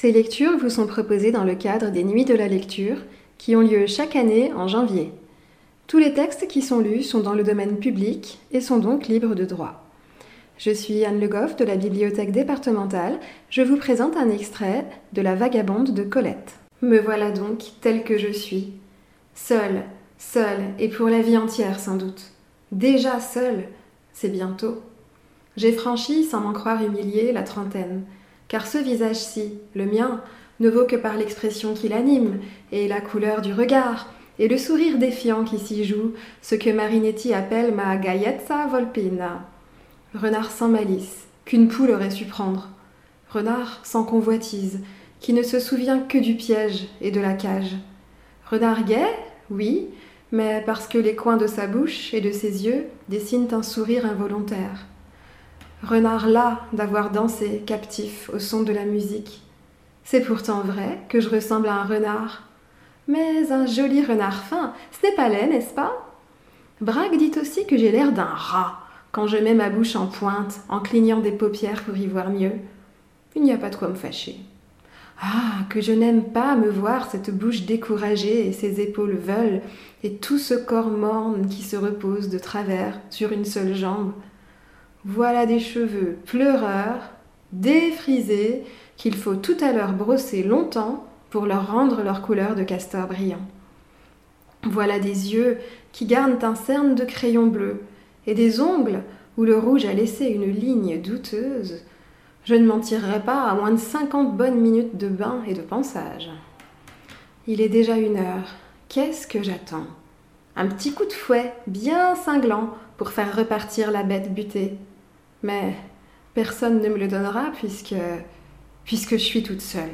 Ces lectures vous sont proposées dans le cadre des Nuits de la lecture qui ont lieu chaque année en janvier. Tous les textes qui sont lus sont dans le domaine public et sont donc libres de droit. Je suis Anne Le Goff de la Bibliothèque départementale. Je vous présente un extrait de La Vagabonde de Colette. Me voilà donc telle que je suis. Seule, et pour la vie entière sans doute. Déjà seule, c'est bientôt. J'ai franchi, sans m'en croire humiliée, la trentaine. Car ce visage-ci, le mien, ne vaut que par l'expression qui l'anime, et la couleur du regard, et le sourire défiant qui s'y joue, ce que Marinetti appelle ma gaiezza volpina. Renard sans malice, qu'une poule aurait su prendre. Renard sans convoitise, qui ne se souvient que du piège et de la cage. Renard gai, oui, mais parce que les coins de sa bouche et de ses yeux dessinent un sourire involontaire. Renard las d'avoir dansé, captif, au son de la musique. C'est pourtant vrai que je ressemble à un renard. Mais un joli renard fin, ce n'est pas laid, n'est-ce pas? Braque dit aussi que j'ai l'air d'un rat, quand je mets ma bouche en pointe, en clignant des paupières pour y voir mieux. Il n'y a pas de quoi me fâcher. Ah, que je n'aime pas me voir cette bouche découragée et ces épaules veules, et tout ce corps morne qui se repose de travers sur une seule jambe. Voilà des cheveux pleureurs, défrisés, qu'il faut tout à l'heure brosser longtemps pour leur rendre leur couleur de castor brillant. Voilà des yeux qui garnent un cerne de crayon bleu, et des ongles où le rouge a laissé une ligne douteuse. Je ne m'en tirerai pas à moins de 50 bonnes minutes de bain et de pansage. Il est déjà 1 heure. Qu'est-ce que j'attends? Un petit coup de fouet bien cinglant pour faire repartir la bête butée. Mais personne ne me le donnera puisque je suis toute seule.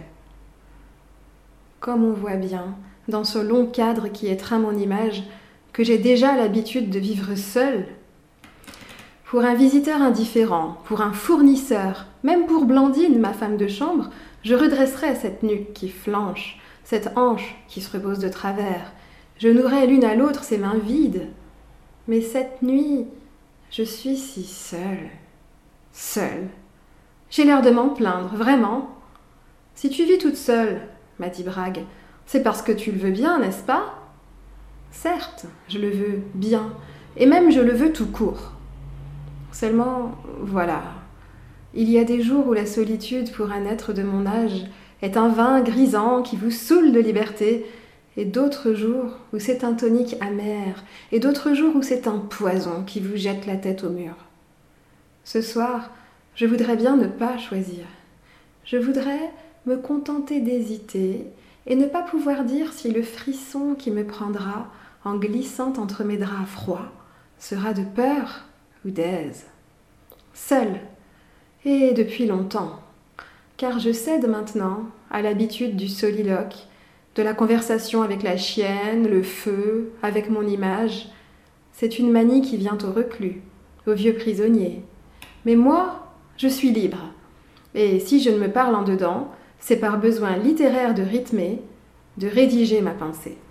Comme on voit bien, dans ce long cadre qui étreint mon image, que j'ai déjà l'habitude de vivre seule. Pour un visiteur indifférent, pour un fournisseur, même pour Blandine, ma femme de chambre, je redresserai cette nuque qui flanche, cette hanche qui se repose de travers. Je nouerai l'une à l'autre ces mains vides. Mais cette nuit, je suis si seule. Seule. J'ai l'air de m'en plaindre, vraiment. Si tu vis toute seule, m'a dit Brague, c'est parce que tu le veux bien, n'est-ce pas? Certes, je le veux bien, et même je le veux tout court. Seulement, voilà, il y a des jours où la solitude pour un être de mon âge est un vin grisant qui vous saoule de liberté, et d'autres jours où c'est un tonique amer, et d'autres jours où c'est un poison qui vous jette la tête au mur. Ce soir, je voudrais bien ne pas choisir. Je voudrais me contenter d'hésiter et ne pas pouvoir dire si le frisson qui me prendra en glissant entre mes draps froids sera de peur ou d'aise. Seule, et depuis longtemps, car je cède maintenant à l'habitude du soliloque, de la conversation avec la chienne, le feu, avec mon image. C'est une manie qui vient au reclus, au vieux prisonnier. Mais moi, je suis libre. Et si je ne me parle en dedans, c'est par besoin littéraire de rythmer, de rédiger ma pensée.